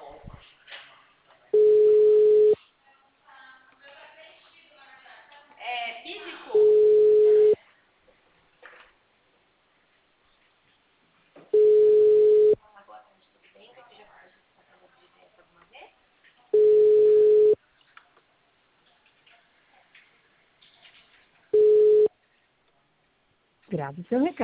É físico? Olá, boa tarde, tudo bem? Você já conversou com o trabalhador de DS alguma vez? Grave seu recado.